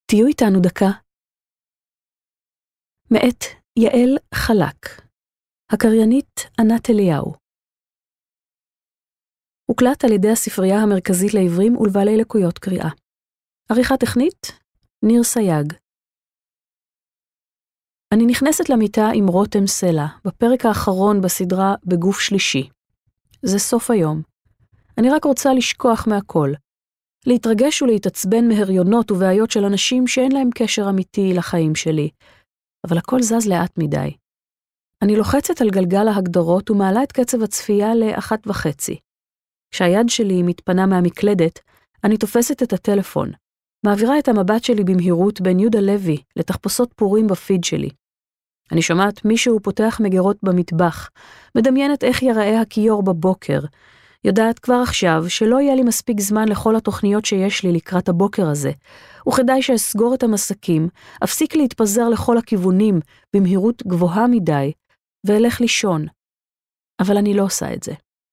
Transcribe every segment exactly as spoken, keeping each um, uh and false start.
תהיו איתנו דקה. מאת יעל חלק, הקריינית ענת אליהו. הוקלט על ידי הספרייה המרכזית לעיוורים ולבעלי לקויות קריאה. עריכה טכנית, ניר סייג. אני נכנסת למיטה עם רותם סלע, בפרק האחרון בסדרה בגוף שלישי. זה סוף היום. אני רק רוצה לשכוח מהכל. להתרגש ולהתעצבן מהריונות ובעיות של אנשים שאין להם קשר אמיתי לחיים שלי. אבל הכל זז לאט מדי. אני לוחצת על גלגל ההגדרות ומעלה את קצב הצפייה לאחת וחצי. כשהיד שלי מתפנה מהמקלדת, אני תופסת את הטלפון. מעבירה את המבט שלי במהירות בין יהודה לוי לתחפושות פורים בפיד שלי. אני שומעת מישהו פותח מגירות במטבח, מדמיינת איך יראה הכיור בבוקר, יודעת כבר עכשיו שלא יהיה לי מספיק זמן לכל התוכניות שיש לי לקראת הבוקר הזה, וכדאי שאסגור את המסקים, אפסיק להתפזר לכל הכיוונים במהירות גבוהה מדי, ואלך לישון. אבל אני לא עושה את זה.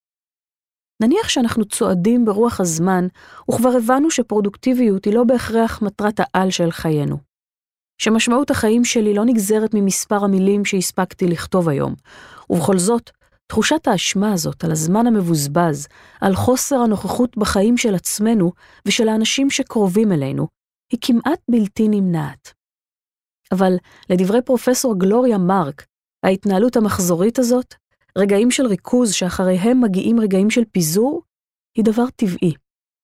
נניח שאנחנו צועדים ברוח הזמן, וכבר הבנו שפרודוקטיביות היא לא בהכרח מטרת העל של חיינו. שמשמעות החיים שלי לא נגזרת ממספר המילים שהספקתי לכתוב היום, ובכל זאת, תחושת האשמה הזאת על הזמן המבוזבז, על חוסר הנוכחות בחיים של עצמנו ושל האנשים שקרובים אלינו, היא כמעט בלתי נמנעת. אבל לדברי פרופסור גלוריה מרק, ההתנהלות המחזורית הזאת, רגעים של ריכוז שאחריהם מגיעים רגעים של פיזור, היא דבר טבעי.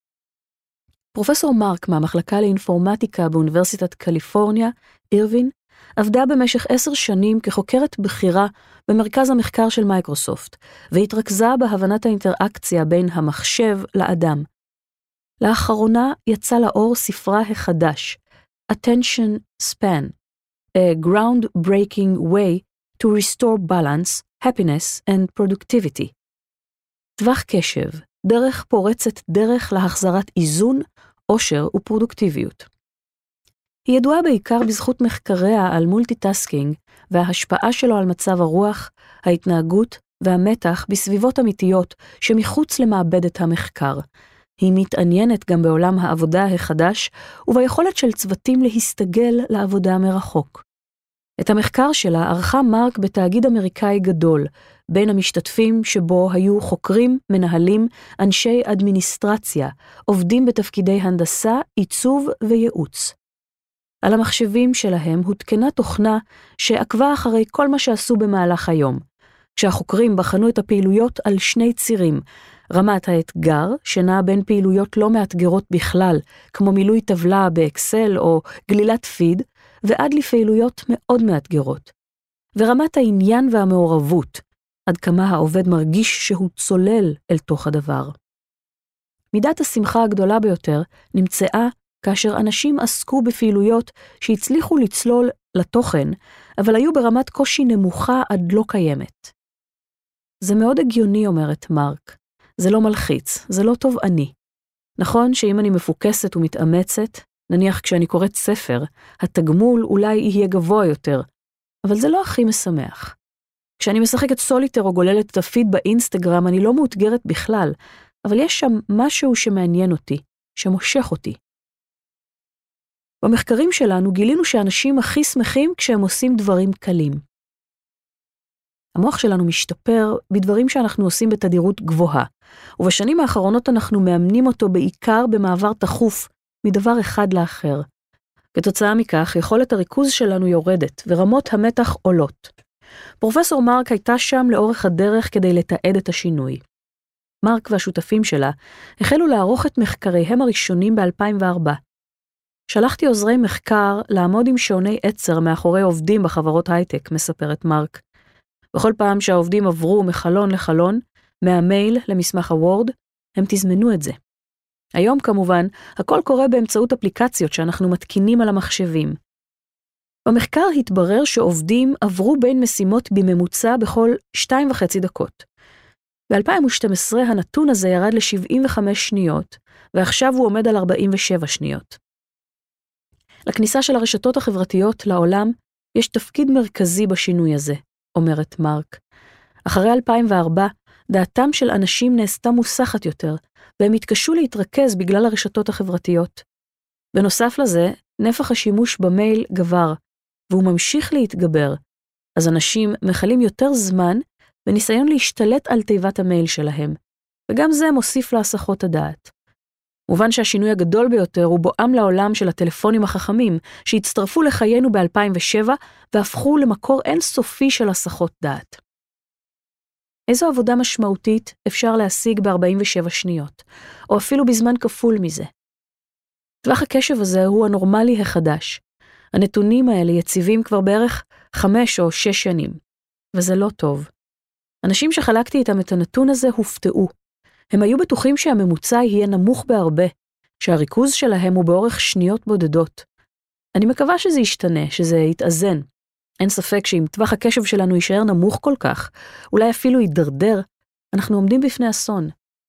פרופסור מרק מהמחלקה לאינפורמטיקה באוניברסיטת קליפורניה, אירווין, עבדה במשך עשר שנים כחוקרת בכירה במרכז המחקר של מייקרוסופט, והתרכזה בהבנת האינטראקציה בין המחשב לאדם. לאחרונה יצא לאור ספרה החדש, Attention Span, a groundbreaking way to restore balance, happiness and productivity. טווח קשב, דרך פורצת דרך להחזרת איזון, עושר ופרודוקטיביות. היא ידועה בעיקר בזכות מחקריה על מולטיטאסקינג וההשפעה שלו על מצב הרוח, ההתנהגות והמתח בסביבות אמיתיות שמחוץ למעבדת המחקר. היא מתעניינת גם בעולם העבודה החדש וביכולת של צוותים להסתגל לעבודה מרחוק. את המחקר שלה ערכה מרק בתאגיד אמריקאי גדול, בין המשתתפים שבו היו חוקרים, מנהלים, אנשי אדמיניסטרציה, עובדים בתפקידי הנדסה, עיצוב וייעוץ. על המחשבים שלהם הותקנה תוכנה שעקבה אחרי כל מה שעשו במהלך היום. כשהחוקרים בחנו את הפעילויות על שני צירים, רמת האתגר, שנעה בין פעילויות לא מאתגרות בכלל, כמו מילוי טבלה באקסל או גלילת פיד, ועד לפעילויות מאוד מאתגרות. ורמת העניין והמעורבות, עד כמה העובד מרגיש שהוא צולל אל תוך הדבר. מידת השמחה הגדולה ביותר נמצאה כאשר אנשים עסקו בפעילויות שהצליחו לצלול לתוכן, אבל היו ברמת קושי נמוכה עד לא קיימת. זה מאוד הגיוני, אומרת מרק. זה לא מלחיץ, זה לא טוב אני. נכון שאם אני מפוקסת ומתאמצת, נניח כשאני קוראת ספר, התגמול אולי יהיה גבוה יותר, אבל זה לא הכי משמח. כשאני משחקת סוליטר או גוללת את הפיד באינסטגרם, אני לא מאותגרת בכלל, אבל יש שם משהו שמעניין אותי, שמושך אותי. במחקרים שלנו גילינו שאנשים הכי שמחים כשהם עושים דברים קלים. המוח שלנו משתפר בדברים שאנחנו עושים בתדירות גבוהה, ובשנים האחרונות אנחנו מאמנים אותו בעיקר במעבר תחוף מדבר אחד לאחר. כתוצאה מכך, יכולת הריכוז שלנו יורדת, ורמות המתח עולות. פרופסור מרק הייתה שם לאורך הדרך כדי לתעד את השינוי. מרק והשותפים שלה החלו לערוך את מחקריהם הראשונים ב-אלפיים וארבע. שלחתי עוזרי מחקר לעמוד עם שעוני עצר מאחורי עובדים בחברות הייטק, מספרת מרק. בכל פעם שהעובדים עברו מחלון לחלון, מהמייל למסמך הוורד, הם תזמנו את זה. היום כמובן, הכל קורה באמצעות אפליקציות שאנחנו מתקינים על המחשבים. במחקר התברר שעובדים עברו בין משימות בממוצע בכל שתיים וחצי דקות. ב-אלפיים ושתים עשרה הנתון הזה ירד ל-שבעים וחמש שניות, ועכשיו הוא עומד על ארבעים ושבע שניות. לכניסה של הרשתות החברתיות לעולם יש תפקיד מרכזי בשינוי הזה, אומרת מרק. אחרי אלפיים וארבע, דעתם של אנשים נעשתה מוסחת יותר, והם התקשו להתרכז בגלל הרשתות החברתיות. בנוסף לזה, נפח השימוש במייל גבר, והוא ממשיך להתגבר, אז אנשים מחלים יותר זמן בניסיון להשתלט על תיבת המייל שלהם, וגם זה מוסיף להסחות הדעת. מובן שהשינוי הגדול ביותר הוא בואם לעולם של הטלפונים החכמים, שהצטרפו לחיינו ב-אלפיים ושבע והפכו למקור אינסופי של הסחות דעת. איזו עבודה משמעותית אפשר להשיג ב-ארבעים ושבע שניות, או אפילו בזמן כפול מזה. טווח הקשב הזה הוא הנורמלי החדש. הנתונים האלה יציבים כבר בערך חמש או שש שנים, וזה לא טוב. אנשים שחלקתי איתם את הנתון הזה הופתעו. הם היו בטוחים שהממוצע יהיה נמוך בהרבה, שהריכוז שלהם הוא באורך שניות בודדות. אני מקווה שזה ישתנה, שזה יתאזן. אין ספק שאם טווח הקשב שלנו יישאר נמוך כל כך, אולי אפילו יידרדר, אנחנו עומדים בפני אסון.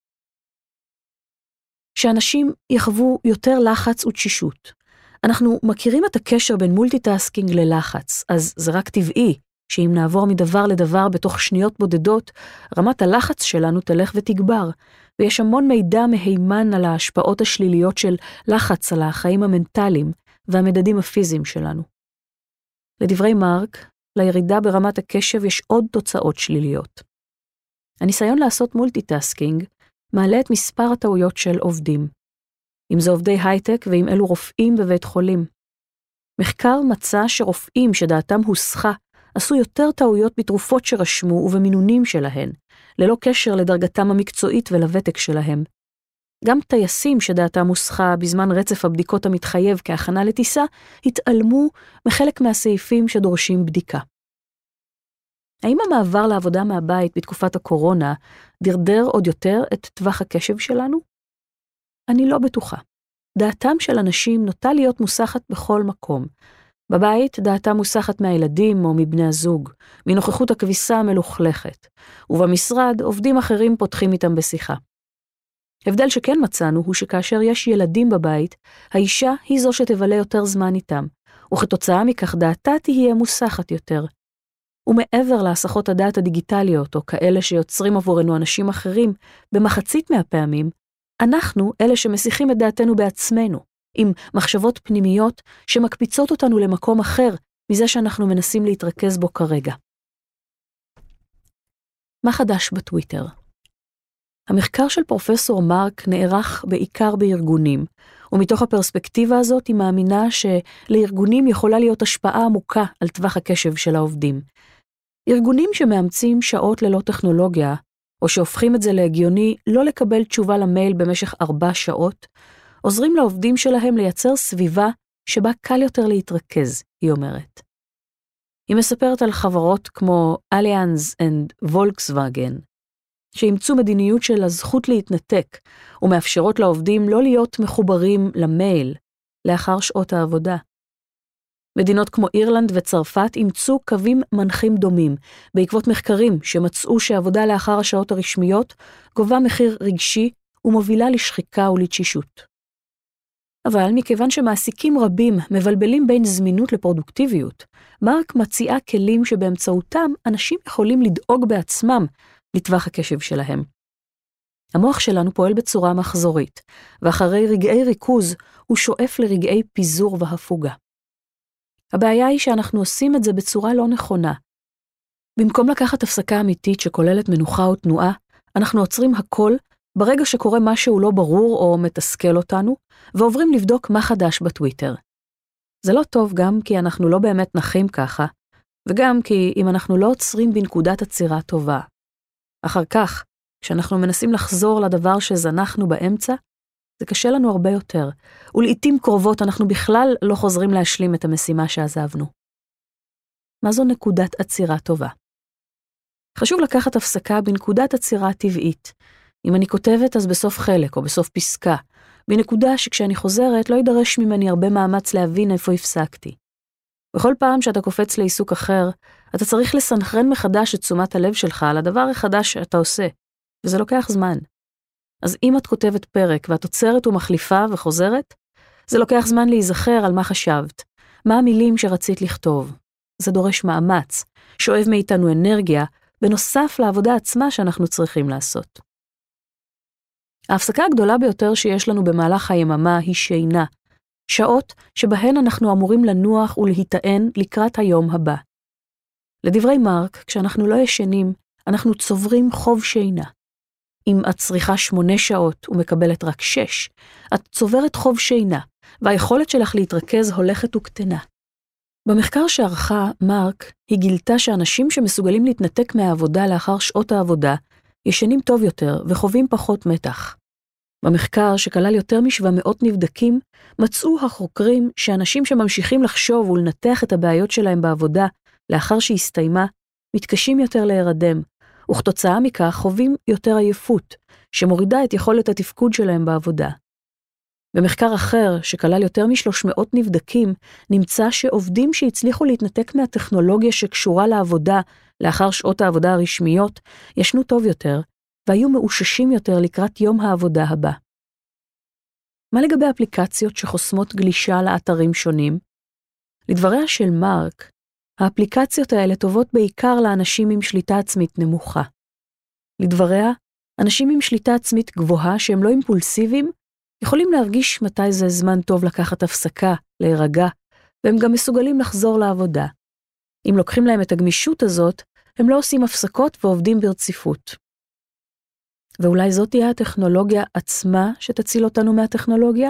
שאנשים יחוו יותר לחץ ותשישות. אנחנו מכירים את הקשר בין מולטיטאסקינג ללחץ, אז זה רק טבעי שאם נעבור מדבר לדבר בתוך שניות בודדות, רמת הלחץ שלנו תלך ותגבר, ויש המון מידע מהימן על ההשפעות השליליות של לחץ על החיים המנטליים והמדדים הפיזיים שלנו. לדברי מרק, לירידה ברמת הקשב יש עוד תוצאות שליליות. הניסיון לעשות מולטיטאסקינג מעלה את מספר הטעויות של עובדים. אם זה עובדי הייטק ואם אלו רופאים בבית חולים. מחקר מצא שרופאים שדעתם הוסחה עשו יותר טעויות בתרופות שרשמו ובמינונים שלהן, ללא קשר לדרגתם המקצועית ולוותק שלהם. גם טייסים שדעתם הוסחה בזמן רצף הבדיקות המתחייב כהכנה לטיסה, התעלמו מחלק מהסעיפים שדורשים בדיקה. האם המעבר לעבודה מהבית בתקופת הקורונה דרדר עוד יותר את טווח הקשב שלנו? אני לא בטוחה. דעתם של אנשים נוטה להיות מוסחת בכל מקום. בבית דעתם מוסחת מהילדים או מבני הזוג, מנוכחות הכביסה המלוכלכת, ובמשרד עובדים אחרים פותחים איתם בשיחה. הבדל שכן מצאנו הוא שכאשר יש ילדים בבית, האישה היא זו שתבלה יותר זמן איתם, וכתוצאה מכך דעתה תהיה מוסחת יותר. ומעבר להסחות הדעת הדיגיטליות או כאלה שיוצרים עבורנו אנשים אחרים, במחצית מהפעמים, אנחנו אלה שמסיחים את דעתנו בעצמנו, עם מחשבות פנימיות שמקפיצות אותנו למקום אחר מזה שאנחנו מנסים להתרכז בו כרגע. מה חדש בטוויטר? המחקר של פרופסור מרק נערך בעיקר בארגונים, ומתוך הפרספקטיבה הזאת היא מאמינה שלארגונים יכולה להיות השפעה עמוקה על טווח הקשב של העובדים. ארגונים שמאמצים שעות ללא טכנולוגיה, או שהופכים את זה להגיוני לא לקבל תשובה למייל במשך ארבע שעות, עוזרים לעובדים שלהם לייצר סביבה שבה קל יותר להתרכז, היא אומרת. היא מספרת על חברות כמו Allianz and Volkswagen, שאימצו מדיניות של הזכות להתנתק, ומאפשרות לעובדים לא להיות מחוברים למייל לאחר שעות העבודה. מדינות כמו אירלנד וצרפת אימצו קווים מנחים דומים, בעקבות מחקרים שמצאו שעבודה לאחר השעות הרשמיות גובה מחיר רגשי ומובילה לשחיקה ולתשישות. אבל מכיוון שמעסיקים רבים מבלבלים בין זמינות לפרודוקטיביות, מרק מציעה כלים שבאמצעותם אנשים יכולים לדאוג בעצמם לטווח הקשב שלהם. המוח שלנו פועל בצורה מחזורית, ואחרי רגעי ריכוז הוא שואף לרגעי פיזור והפוגה. הבעיה היא שאנחנו עושים את זה בצורה לא נכונה. במקום לקחת הפסקה אמיתית שכוללת מנוחה או תנועה, אנחנו עוצרים הכל ברגע שקורה משהו לא ברור או מתסכל אותנו, ועוברים לבדוק מה חדש בטוויטר. זה לא טוב גם כי אנחנו לא באמת נחים ככה, וגם כי אם אנחנו לא עוצרים בנקודת עצירה טובה. אחר כך, כשאנחנו מנסים לחזור לדבר שזנחנו באמצע, זה קשה לנו הרבה יותר, ולעיתים קרובות אנחנו בכלל לא חוזרים להשלים את המשימה שעזבנו. מה זו נקודת עצירה טובה? חשוב לקחת הפסקה בנקודת עצירה טבעית. אם אני כותבת אז בסוף חלק או בסוף פסקה, בנקודה שכשאני חוזרת לא יידרש ממני הרבה מאמץ להבין איפה הפסקתי. בכל פעם שאתה קופץ לעיסוק אחר, אתה צריך לסנכרן מחדש את תשומת הלב שלך על הדבר החדש שאתה עושה, וזה לוקח זמן. אז אם את כותבת פרק ואת עוצרת ומחליפה וחוזרת, זה לוקח זמן להיזכר על מה חשבת, מה המילים שרצית לכתוב. זה דורש מאמץ, שואב מאיתנו אנרגיה, בנוסף לעבודה עצמה שאנחנו צריכים לעשות. ההפסקה הגדולה ביותר שיש לנו במהלך היממה היא שינה, שעות שבהן אנחנו אמורים לנוח ולהיטען לקראת היום הבא. לדברי מרק, כשאנחנו לא ישנים, אנחנו צוברים חוב שינה. אם את צריכה שמונה שעות ומקבלת רק שש, את צוברת חוב שינה, והיכולת שלך להתרכז הולכת וקטנה. במחקר שערכה מרק, היא גילתה שאנשים שמסוגלים להתנתק מהעבודה לאחר שעות העבודה, ישנים טוב יותר וחווים פחות מתח. במחקר שכלל יותר משבע מאות נבדקים, מצאו החוקרים שאנשים שממשיכים לחשוב ולנתח את הבעיות שלהם בעבודה לאחר שהסתיימה, מתקשים יותר להירדם, וכתוצאה מכך חווים יותר עייפות, שמורידה את יכולת התפקוד שלהם בעבודה. במחקר אחר, שכלל יותר משלוש מאות נבדקים, נמצא שעובדים שהצליחו להתנתק מהטכנולוגיה שקשורה לעבודה לאחר שעות העבודה הרשמיות, ישנו טוב יותר, והיו מאוששים יותר לקראת יום העבודה הבא. מה לגבי אפליקציות שחוסמות גלישה לאתרים שונים? לדבריה של מרק, האפליקציות האלה טובות בעיקר לאנשים עם שליטה עצמית נמוכה. לדבריה, אנשים עם שליטה עצמית גבוהה שהם לא אימפולסיביים, יכולים להרגיש מתי זה זמן טוב לקחת הפסקה, להירגע, והם גם מסוגלים לחזור לעבודה. אם לוקחים להם את הגמישות הזאת, הם לא עושים הפסקות ועובדים ברציפות. ואולי זאת תהיה הטכנולוגיה עצמה שתציל אותנו מהטכנולוגיה?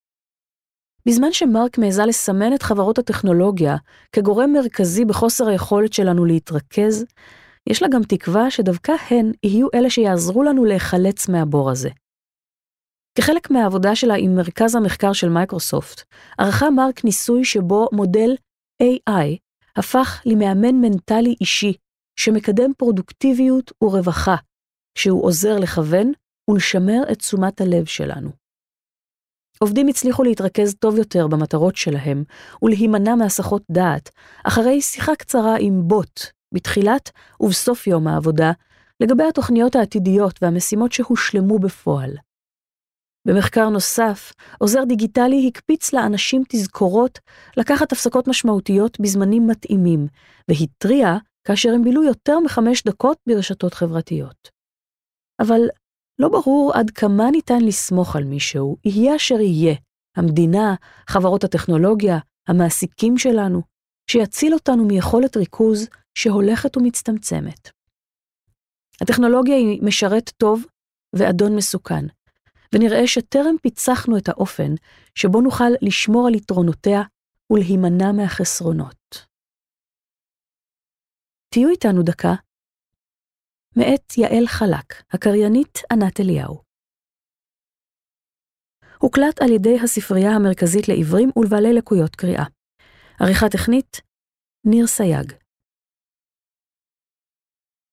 בזמן שמרק מעזה לסמן את חברות הטכנולוגיה כגורם מרכזי בחוסר היכולת שלנו להתרכז, יש לה גם תקווה שדווקא הן יהיו אלה שיעזרו לנו להיחלץ מהבור הזה. כחלק מהעבודה שלה עם מרכז המחקר של מייקרוסופט, ערכה מרק ניסוי שבו מודל איי איי הפך למאמן מנטלי אישי שמקדם פרודוקטיביות ורווחה, שהוא עוזר לכוון ולשמר את תשומת הלב שלנו. עובדים הצליחו להתרכז טוב יותר במטרות שלהם ולהימנע מהסחות דעת, אחרי שיחה קצרה עם בוט, בתחילת ובסוף יום העבודה, לגבי התוכניות העתידיות והמשימות שהושלמו בפועל. במחקר נוסף, עוזר דיגיטלי הקפיץ לאנשים תזכורות לקחת הפסקות משמעותיות בזמנים מתאימים, והתריע כאשר הם בילו יותר מחמש דקות ברשתות חברתיות. אבל לא ברור עד כמה ניתן לסמוך על מישהו, יהיה אשר יהיה, המדינה, חברות הטכנולוגיה, המעסיקים שלנו, שיציל אותנו מיכולת ריכוז שהולכת ומצטמצמת. הטכנולוגיה היא משרת טוב ואדון מסוכן, ונראה שטרם פיצחנו את האופן שבו נוכל לשמור על יתרונותיה ולהימנע מהחסרונות. תהיו איתנו דקה. מאת יעל חלק, הקריינית ענת אליהו. הוקלט על ידי הספרייה המרכזית לעיוורים ולבעלי לקויות קריאה. עריכה טכנית, ניר סייג.